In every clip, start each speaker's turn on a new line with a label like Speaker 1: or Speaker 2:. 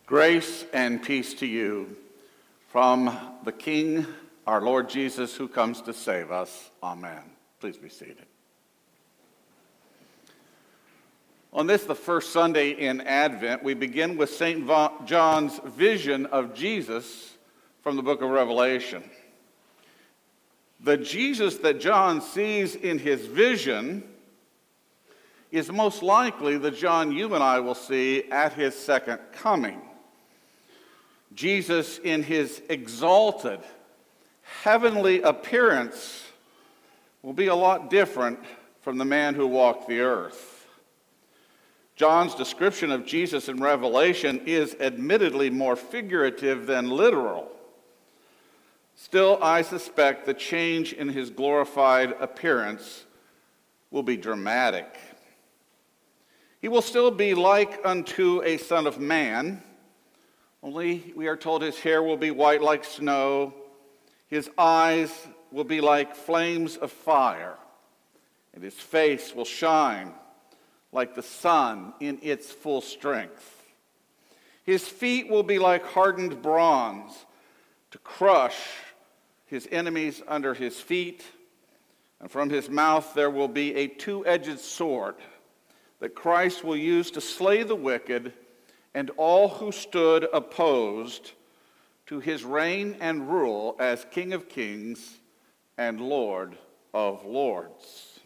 Speaker 1: Grace and peace to you from the King, our Lord Jesus, who comes to save us. Amen. Please be seated. On this, the first Sunday in Advent, we begin with St. John's vision of Jesus from the book of Revelation. The Jesus that John sees in his vision is most likely the John you and I will see at his second coming. Jesus, in his exalted, heavenly appearance, will be a lot different from the man who walked the earth. John's description of Jesus in Revelation is admittedly more figurative than literal. Still, I suspect the change in his glorified appearance will be dramatic. He will still be like unto a son of man, only we are told his hair will be white like snow, his eyes will be like flames of fire, and his face will shine like the sun in its full strength. His feet will be like hardened bronze to crush his enemies under his feet, and from his mouth there will be a two-edged sword that Christ will use to slay the wicked and all who stood opposed to his reign and rule as King of Kings and Lord of Lords.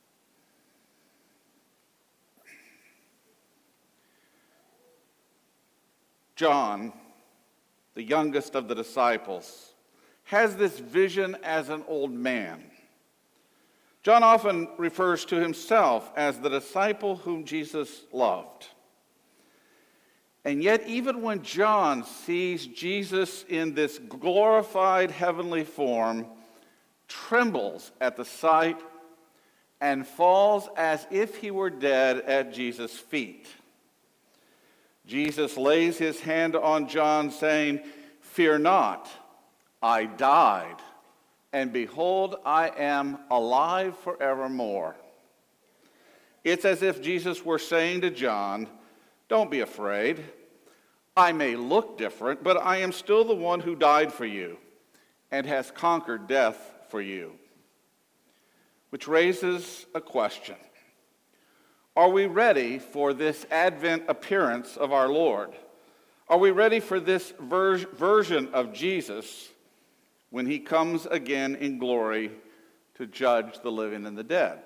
Speaker 1: John, the youngest of the disciples, has this vision as an old man. John often refers to himself as the disciple whom Jesus loved. And yet, even when John sees Jesus in this glorified heavenly form, trembles at the sight and falls as if he were dead at Jesus' feet. Jesus lays his hand on John, saying, "Fear not, I died, and behold, I am alive forevermore." It's as if Jesus were saying to John, "Don't be afraid. I may look different, but I am still the one who died for you and has conquered death for you." Which raises a question. Are we ready for this Advent appearance of our Lord? Are we ready for this version of Jesus when he comes again in glory to judge the living and the dead?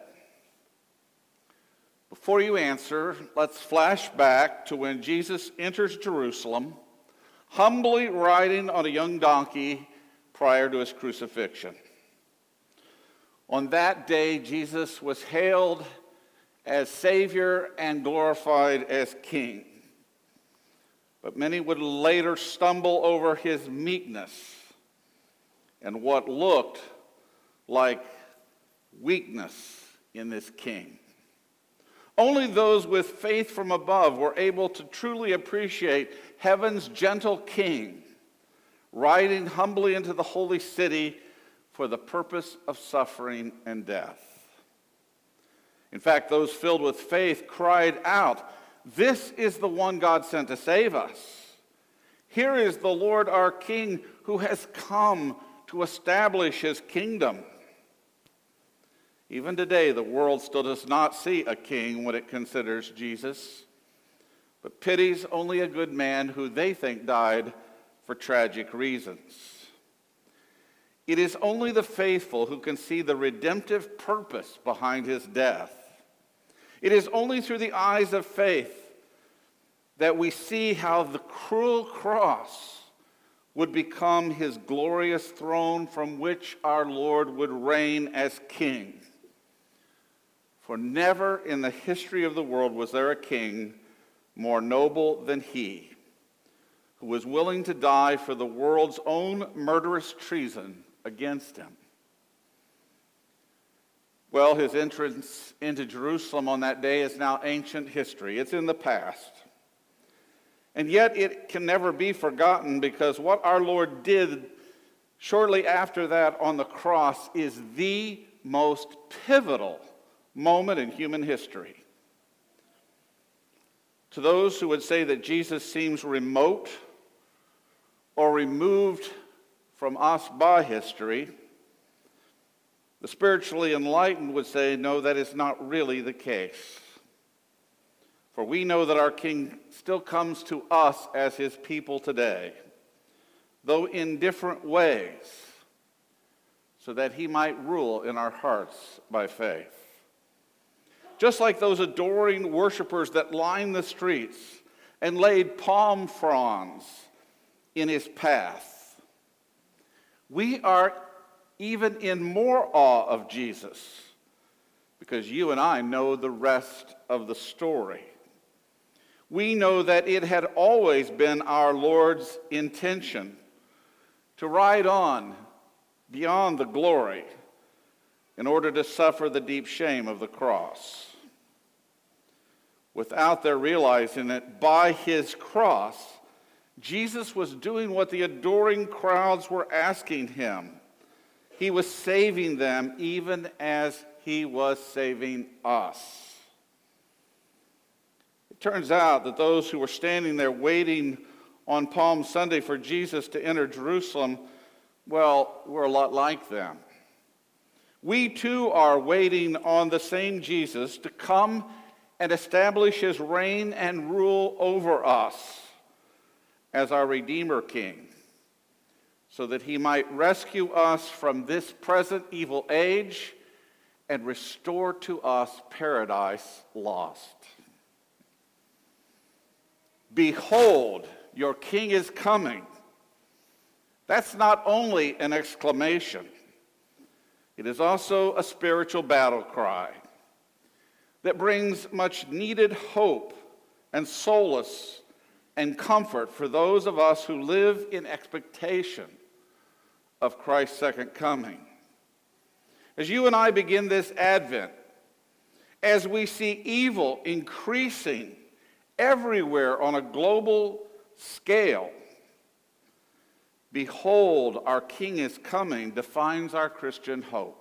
Speaker 1: Before you answer, let's flash back to when Jesus enters Jerusalem, humbly riding on a young donkey prior to his crucifixion. On that day, Jesus was hailed as Savior and glorified as King. But many would later stumble over his meekness and what looked like weakness in this King. Only those with faith from above were able to truly appreciate heaven's gentle King, riding humbly into the holy city for the purpose of suffering and death. In fact, those filled with faith cried out, "This is the one God sent to save us. Here is the Lord our King who has come to establish his kingdom." Even today, the world still does not see a king when it considers Jesus, but pities only a good man who they think died for tragic reasons. It is only the faithful who can see the redemptive purpose behind his death. It is only through the eyes of faith that we see how the cruel cross would become his glorious throne from which our Lord would reign as King. For never in the history of the world was there a king more noble than he, who was willing to die for the world's own murderous treason against him. Well, his entrance into Jerusalem on that day is now ancient history. It's in the past. And yet it can never be forgotten, because what our Lord did shortly after that on the cross is the most pivotal moment in human history. To those who would say that Jesus seems remote or removed from us by history, the spiritually enlightened would say, no, that is not really the case. For we know that our King still comes to us as his people today, though in different ways, so that he might rule in our hearts by faith. Just like those adoring worshipers that lined the streets and laid palm fronds in his path, we are even in more awe of Jesus because you and I know the rest of the story. We know that it had always been our Lord's intention to ride on beyond the glory in order to suffer the deep shame of the cross. Without their realizing it, by his cross, Jesus was doing what the adoring crowds were asking him. He was saving them even as he was saving us. It turns out that those who were standing there waiting on Palm Sunday for Jesus to enter Jerusalem, well, we're a lot like them. We too are waiting on the same Jesus to come and establish his reign and rule over us as our Redeemer King, so that he might rescue us from this present evil age and restore to us paradise lost. Behold, your King is coming. That's not only an exclamation, it is also a spiritual battle cry that brings much needed hope and solace and comfort for those of us who live in expectation of Christ's second coming. As you and I begin this Advent, as we see evil increasing everywhere on a global scale, behold, our King is coming defines our Christian hope.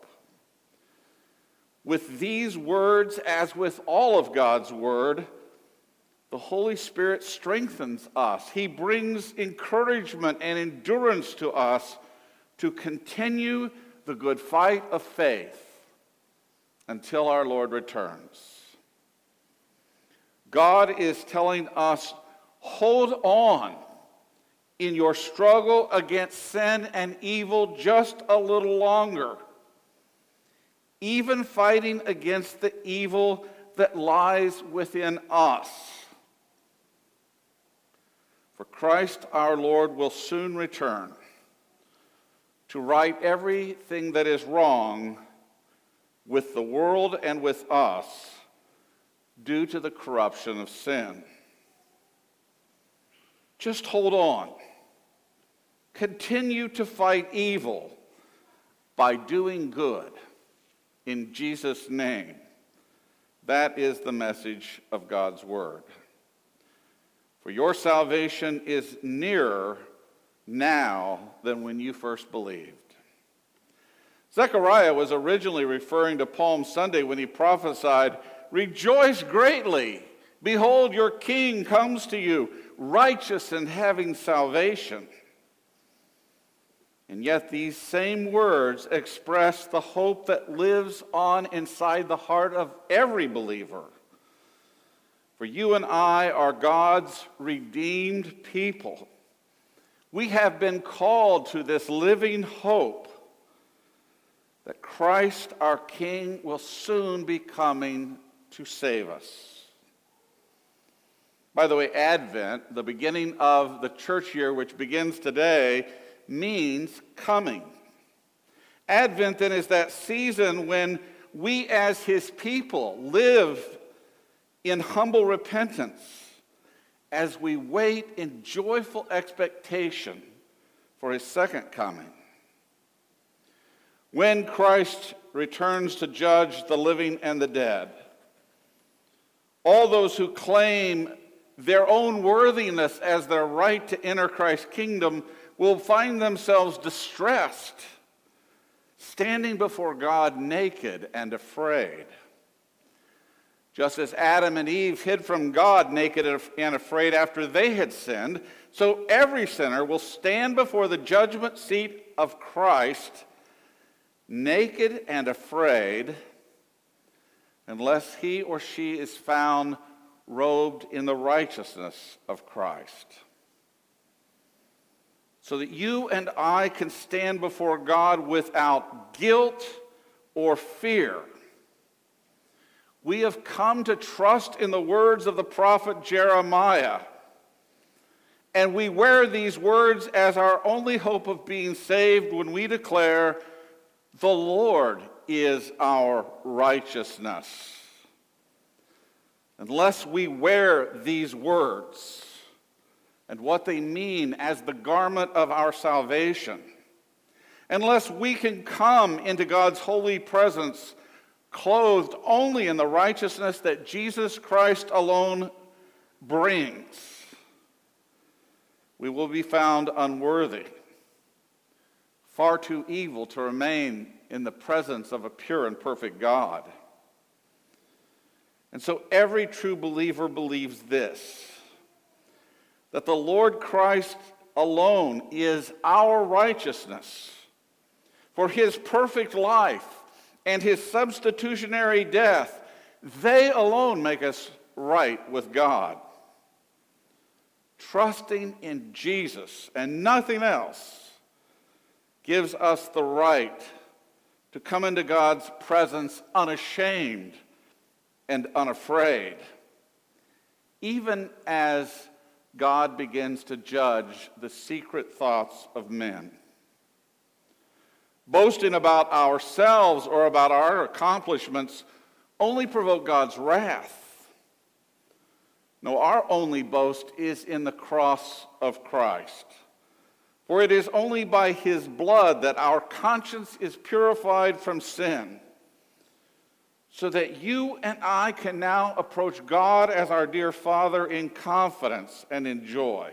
Speaker 1: With these words, as with all of God's word, the Holy Spirit strengthens us. He brings encouragement and endurance to us to continue the good fight of faith until our Lord returns. God is telling us, hold on in your struggle against sin and evil just a little longer, even fighting against the evil that lies within us. For Christ our Lord will soon return to right everything that is wrong with the world and with us due to the corruption of sin. Just hold on. Continue to fight evil by doing good in Jesus' name. That is the message of God's word. For your salvation is nearer now than when you first believed. Zechariah was originally referring to Palm Sunday when he prophesied, "Rejoice greatly! Behold, your king comes to you, righteous and having salvation." And yet these same words express the hope that lives on inside the heart of every believer. For you and I are God's redeemed people. We have been called to this living hope that Christ our King will soon be coming to save us. By the way, Advent, the beginning of the church year, which begins today, means coming. Advent then is that season when we as his people live in humble repentance as we wait in joyful expectation for his second coming. When Christ returns to judge the living and the dead, all those who claim their own worthiness as their right to enter Christ's kingdom will find themselves distressed, standing before God naked and afraid. Just as Adam and Eve hid from God naked and afraid after they had sinned, so every sinner will stand before the judgment seat of Christ naked and afraid, unless he or she is found robed in the righteousness of Christ. So that you and I can stand before God without guilt or fear. We have come to trust in the words of the prophet Jeremiah, and we wear these words as our only hope of being saved when we declare, "The Lord is our righteousness." Unless we wear these words and what they mean as the garment of our salvation, unless we can come into God's holy presence clothed only in the righteousness that Jesus Christ alone brings, we will be found unworthy, far too evil to remain in the presence of a pure and perfect God. And so every true believer believes this, that the Lord Christ alone is our righteousness. For his perfect life and his substitutionary death, they alone make us right with God. Trusting in Jesus and nothing else gives us the right to come into God's presence unashamed and unafraid, even as God begins to judge the secret thoughts of men. Boasting about ourselves or about our accomplishments only provoke God's wrath. No, our only boast is in the cross of Christ. For it is only by his blood that our conscience is purified from sin, so that you and I can now approach God as our dear Father in confidence and in joy.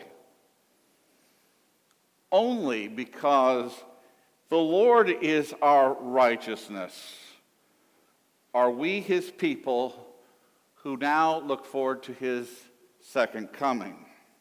Speaker 1: Only because the Lord is our righteousness are we his people who now look forward to his second coming.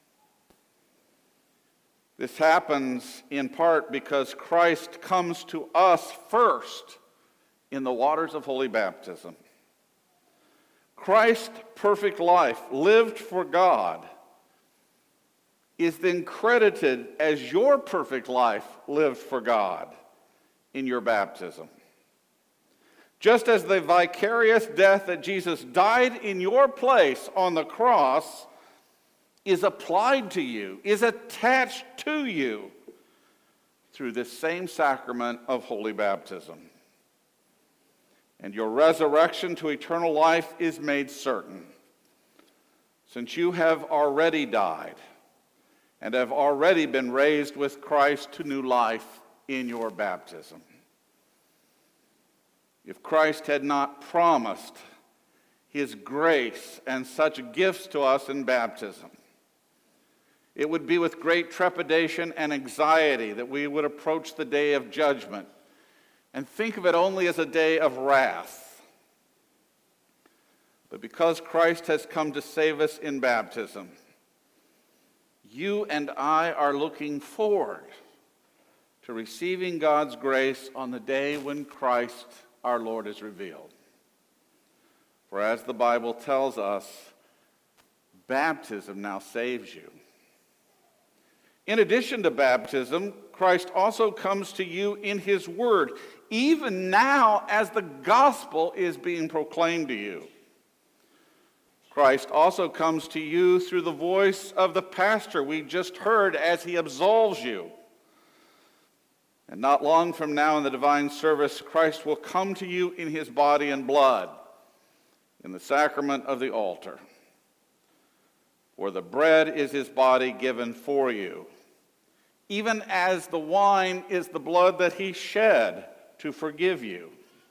Speaker 1: This happens in part because Christ comes to us first in the waters of holy baptism. Christ's perfect life, lived for God, is then credited as your perfect life lived for God in your baptism. Just as the vicarious death that Jesus died in your place on the cross is applied to you, is attached to you through this same sacrament of holy baptism. And your resurrection to eternal life is made certain, since you have already died and have already been raised with Christ to new life in your baptism. If Christ had not promised his grace and such gifts to us in baptism, it would be with great trepidation and anxiety that we would approach the day of judgment and think of it only as a day of wrath. But because Christ has come to save us in baptism, you and I are looking forward to receiving God's grace on the day when Christ our Lord is revealed. For as the Bible tells us, baptism now saves you. In addition to baptism, Christ also comes to you in his word, even now as the gospel is being proclaimed to you. Christ also comes to you through the voice of the pastor we just heard as he absolves you. And not long from now in the divine service, Christ will come to you in his body and blood in the sacrament of the altar. For the bread is his body given for you, even as the wine is the blood that he shed to forgive you.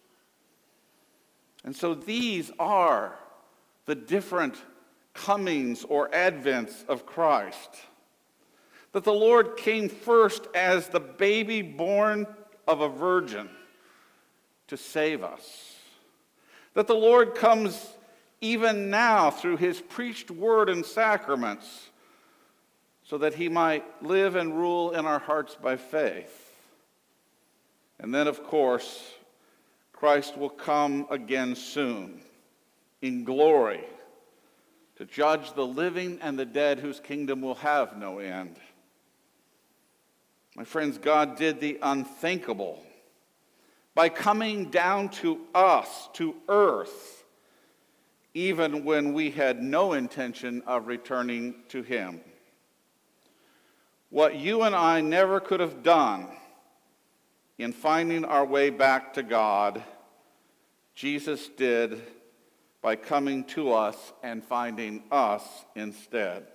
Speaker 1: And so these are the different comings or advents of Christ. That the Lord came first as the baby born of a virgin to save us. That the Lord comes even now through his preached word and sacraments, so that he might live and rule in our hearts by faith. And then, of course, Christ will come again soon in glory to judge the living and the dead, whose kingdom will have no end. My friends, God did the unthinkable by coming down to us, to earth, even when we had no intention of returning to him. What you and I never could have done in finding our way back to God, Jesus did by coming to us and finding us instead.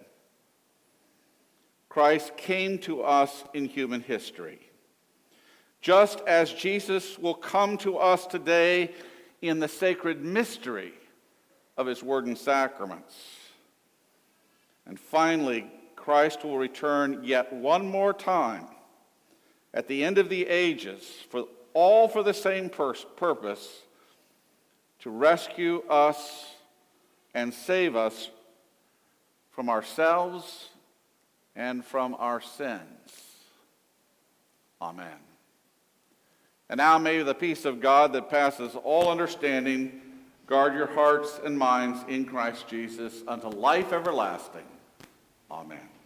Speaker 1: Christ came to us in human history, just as Jesus will come to us today in the sacred mystery of his word and sacraments. And finally, Christ will return yet one more time at the end of the ages, all for the same purpose, to rescue us and save us from ourselves and from our sins. Amen. And now may the peace of God that passes all understanding guard your hearts and minds in Christ Jesus unto life everlasting. Amen.